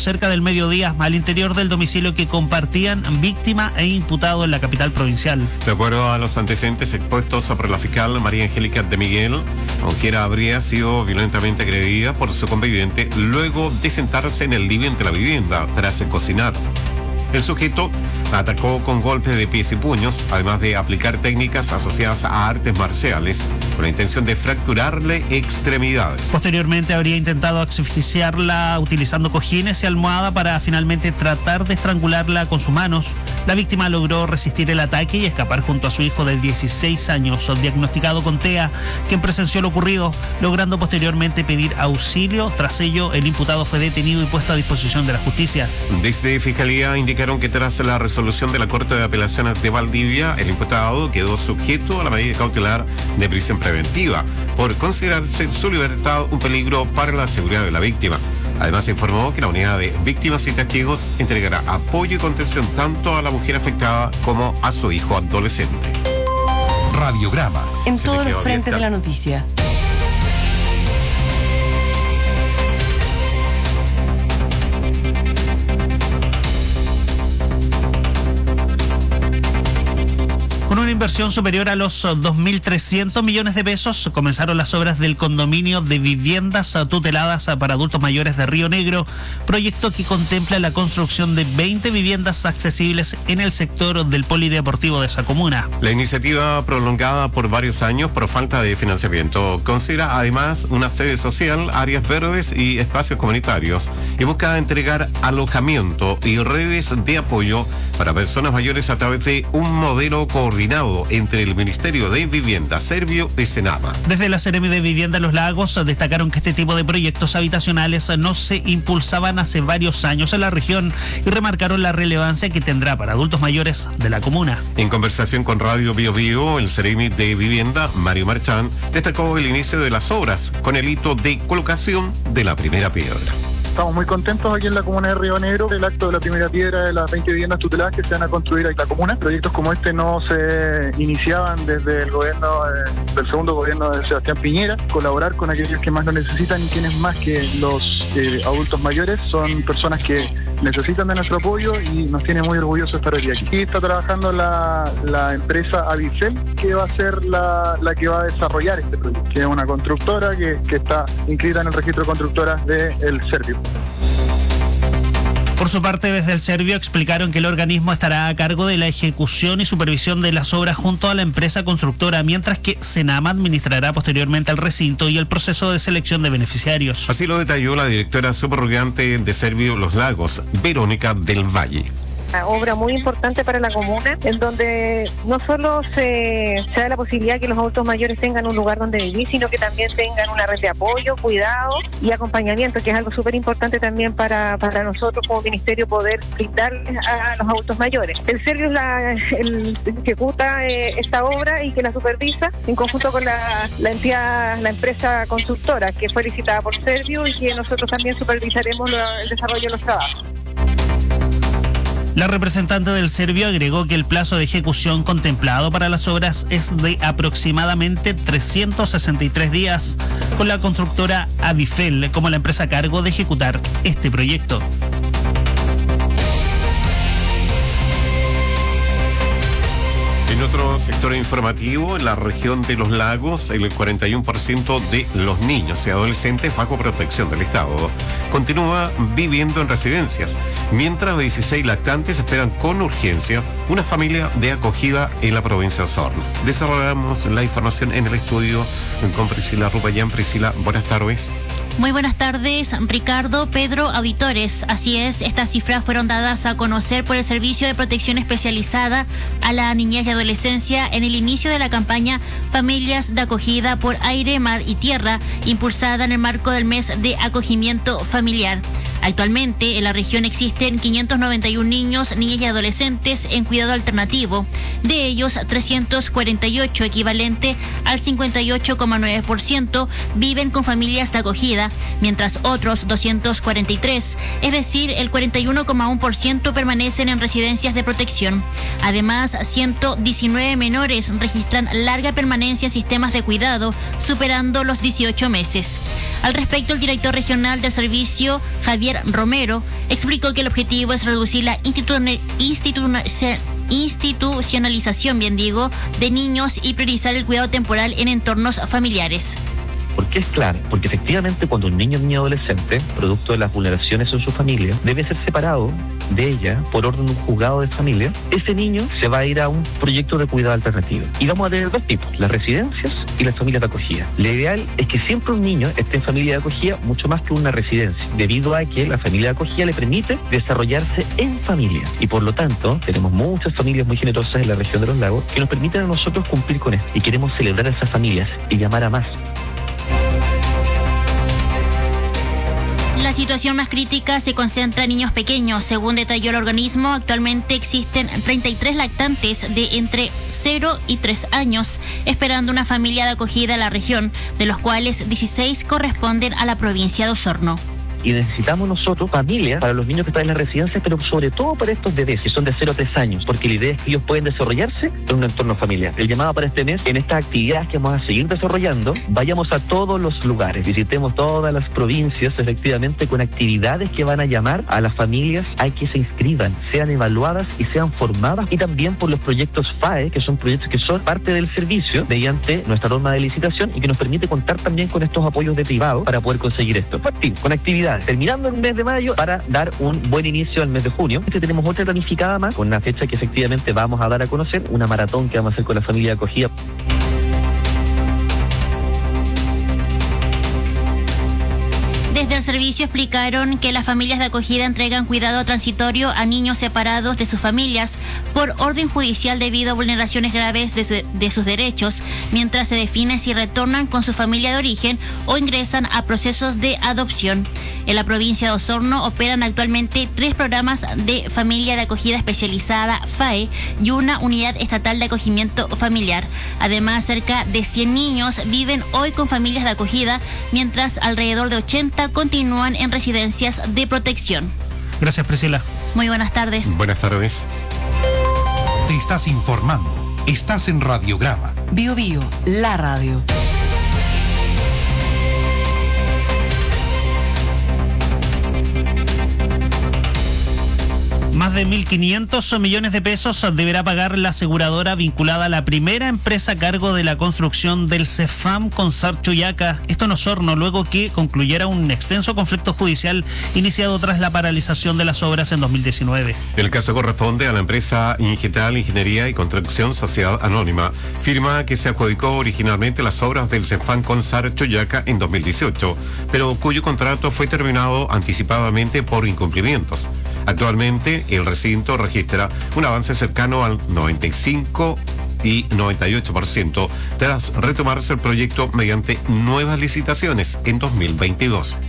cerca del mediodía al interior del domicilio que compartían víctima e imputado en la capital provincial. De acuerdo a los antecedentes expuestos por la fiscal María Angélica de Miguel, la mujer habría sido violentamente agredida por su conviviente luego de sentarse en el living de la vivienda tras cocinar. El sujeto atacó con golpes de pies y puños, además de aplicar técnicas asociadas a artes marciales, con la intención de fracturarle extremidades. Posteriormente habría intentado asfixiarla utilizando cojines y almohada para finalmente tratar de estrangularla con sus manos. La víctima logró resistir el ataque y escapar junto a su hijo de 16 años, diagnosticado con TEA, quien presenció lo ocurrido, logrando posteriormente pedir auxilio. Tras ello, el imputado fue detenido y puesto a disposición de la justicia. Desde Fiscalía indicaron que tras la resolución de la Corte de Apelaciones de Valdivia, el imputado quedó sujeto a la medida cautelar de prisión preventiva por considerarse su libertad un peligro para la seguridad de la víctima. Además, se informó que la unidad de víctimas y testigos entregará apoyo y contención tanto a la mujer afectada como a su hijo adolescente. Radiograma. En todos los frentes de la noticia. Con una inversión superior a los 2.300 millones de pesos, comenzaron las obras del condominio de viviendas tuteladas para adultos mayores de Río Negro, proyecto que contempla la construcción de 20 viviendas accesibles en el sector del polideportivo de esa comuna. La iniciativa, prolongada por varios años por falta de financiamiento, considera además una sede social, áreas verdes y espacios comunitarios, y busca entregar alojamiento y redes de apoyo para personas mayores a través de un modelo coordinado entre el Ministerio de Vivienda Servio y Senama. Desde la Seremi de Vivienda Los Lagos destacaron que este tipo de proyectos habitacionales no se impulsaban hace varios años en la región y remarcaron la relevancia que tendrá para adultos mayores de la comuna. En conversación con Radio Bio Bio, el Seremi de Vivienda, Mario Marchán, destacó el inicio de las obras con el hito de colocación de la primera piedra. Estamos muy contentos aquí en la comuna de Río Negro, el acto de la primera piedra de las 20 viviendas tuteladas que se van a construir aquí en la comuna. Proyectos como este no se iniciaban desde el gobierno del segundo gobierno de Sebastián Piñera. Colaborar con aquellos que más lo necesitan y quienes más que los adultos mayores son personas que necesitan de nuestro apoyo y nos tiene muy orgullosos estar hoy aquí. Aquí está trabajando la empresa Avicel, que va a ser la que va a desarrollar este proyecto, que es una constructora que está inscrita en el registro de constructoras del Servio. Por su parte, desde el Servio explicaron que el organismo estará a cargo de la ejecución y supervisión de las obras junto a la empresa constructora, mientras que Senama administrará posteriormente el recinto y el proceso de selección de beneficiarios. Así lo detalló la directora subrogante de Servio Los Lagos, Verónica del Valle. Una obra muy importante para la comuna, en donde no solo se da la posibilidad que los adultos mayores tengan un lugar donde vivir, sino que también tengan una red de apoyo, cuidado y acompañamiento, que es algo súper importante también para nosotros como ministerio poder brindarles a los adultos mayores. El Servio es ejecuta esta obra y que la supervisa en conjunto con la entidad, la empresa constructora, que fue licitada por Servio y que nosotros también supervisaremos el desarrollo de los trabajos. La representante del Servio agregó que el plazo de ejecución contemplado para las obras es de aproximadamente 363 días, con la constructora Avicel como la empresa a cargo de ejecutar este proyecto. En otro sector informativo, en la región de Los Lagos, el 41% de los niños y adolescentes bajo protección del Estado continúa viviendo en residencias, mientras 16 lactantes esperan con urgencia una familia de acogida en la provincia de Osorno. Desarrollamos la información en el estudio con Priscila Rupayán. Priscila, buenas tardes. Muy buenas tardes, Ricardo, Pedro, auditores. Así es, estas cifras fueron dadas a conocer por el Servicio de Protección Especializada a la Niñez y Adolescencia en el inicio de la campaña Familias de Acogida por Aire, Mar y Tierra, impulsada en el marco del mes de acogimiento familiar. Actualmente en la región existen 591 niños, niñas y adolescentes en cuidado alternativo. De ellos, 348, equivalente al 58,9%, viven con familias de acogida, mientras otros 243, es decir, el 41,1%, permanecen en residencias de protección. Además, 119 menores registran larga permanencia en sistemas de cuidado, superando los 18 meses. Al respecto, el director regional del servicio, Javier Romero, explicó que el objetivo es reducir la institucionalización, de niños y priorizar el cuidado temporal en entornos familiares. ¿Por qué es clave? Porque efectivamente cuando un niño o niña adolescente, producto de las vulneraciones en su familia, debe ser separado de ella por orden de un juzgado de familia, ese niño se va a ir a un proyecto de cuidado alternativo. Y vamos a tener dos tipos, las residencias y las familias de acogida. Lo ideal es que siempre un niño esté en familia de acogida mucho más que una residencia, debido a que la familia de acogida le permite desarrollarse en familia. Y por lo tanto, tenemos muchas familias muy generosas en la región de los lagos que nos permiten a nosotros cumplir con esto. Y queremos celebrar a esas familias y llamar a más. La situación más crítica se concentra en niños pequeños. Según detalló el organismo, actualmente existen 33 lactantes de entre 0 y 3 años esperando una familia de acogida en la región, de los cuales 16 corresponden a la provincia de Osorno. Y necesitamos nosotros familias para los niños que están en las residencias, pero sobre todo para estos bebés que son de 0 a 3 años, porque la idea es que ellos pueden desarrollarse en un entorno familiar. El llamado para este mes, en estas actividades que vamos a seguir desarrollando, vayamos a todos los lugares, visitemos todas las provincias, efectivamente, con actividades que van a llamar a las familias a que se inscriban, sean evaluadas y sean formadas, y también por los proyectos FAE, que son proyectos que son parte del servicio mediante nuestra norma de licitación y que nos permite contar también con estos apoyos de privado para poder conseguir esto. Partimos con actividades terminando el mes de mayo para dar un buen inicio al mes de junio. Tenemos otra planificada más, con una fecha que efectivamente vamos a dar a conocer, una maratón que vamos a hacer con la familia de acogida. Desde el servicio explicaron que las familias de acogida entregan cuidado transitorio a niños separados de sus familias por orden judicial debido a vulneraciones graves de sus derechos, mientras se define si retornan con su familia de origen o ingresan a procesos de adopción. En la provincia de Osorno operan actualmente 3 programas de familia de acogida especializada FAE y una unidad estatal de acogimiento familiar. Además, cerca de 100 niños viven hoy con familias de acogida, mientras alrededor de 80 continúan en residencias de protección. Gracias, Priscila. Muy buenas tardes. Buenas tardes. Te estás informando. Estás en Radiograma. Bio Bio, la radio. Más de 1.500 millones de pesos deberá pagar la aseguradora vinculada a la primera empresa a cargo de la construcción del CEFAM Consar Chuyaca. Esto en Osorno, luego que concluyera un extenso conflicto judicial iniciado tras la paralización de las obras en 2019. El caso corresponde a la empresa Ingetal Ingeniería y Construcción Sociedad Anónima, firma que se adjudicó originalmente las obras del CEFAM Consar Chuyaca en 2018, pero cuyo contrato fue terminado anticipadamente por incumplimientos. Actualmente, el recinto registra un avance cercano al 95 y 98% tras retomarse el proyecto mediante nuevas licitaciones en 2022.